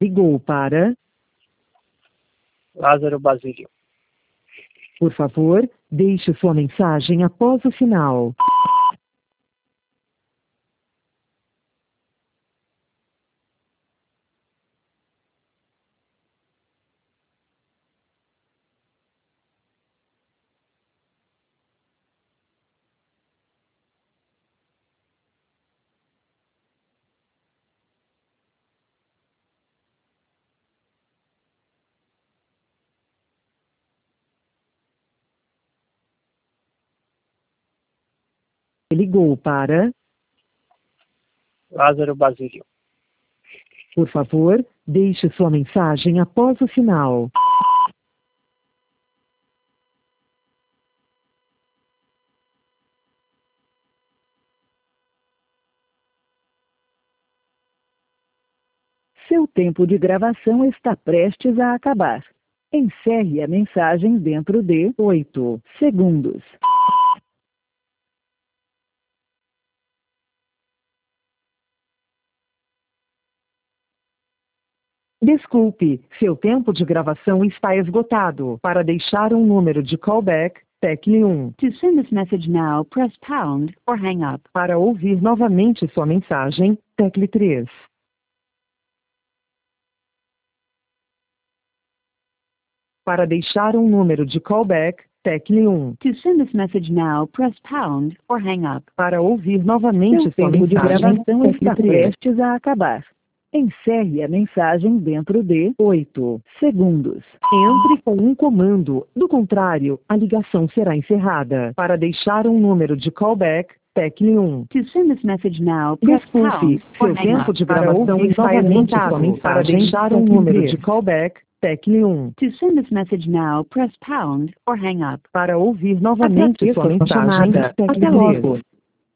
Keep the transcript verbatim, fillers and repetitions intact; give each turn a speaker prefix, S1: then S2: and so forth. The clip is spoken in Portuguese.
S1: Ligou para...
S2: Lázaro Basílio.
S1: Por favor, deixe sua mensagem após o sinal. Ligou para...
S2: Lázaro Basílio.
S1: Por favor, deixe sua mensagem após o sinal. Seu tempo de gravação está prestes a acabar. Encerre a mensagem dentro de oito segundos. Desculpe, seu tempo de gravação está esgotado. Para deixar um número de callback, tecle um. To send this message now, press pound or hang up. Para ouvir novamente sua mensagem, tecle três. Para deixar um número de callback, tecle um. To send this message now, press pound or hang up. Para ouvir novamente
S3: Seu
S1: sua
S3: tempo de
S1: mensagem,
S3: gravação
S1: tecle
S3: está
S1: três.
S3: prestes a acabar.
S1: Encerre a mensagem dentro de oito segundos. Entre com um comando, do contrário, a ligação será encerrada. Para deixar um número de callback, tecle um. To send this message now, press Desculpe, seu tempo de gravação está esgotado. Para deixar um número de callback, tecle um. To send this message now, press pound or hang up. Para ouvir novamente sua mensagem, tecle três.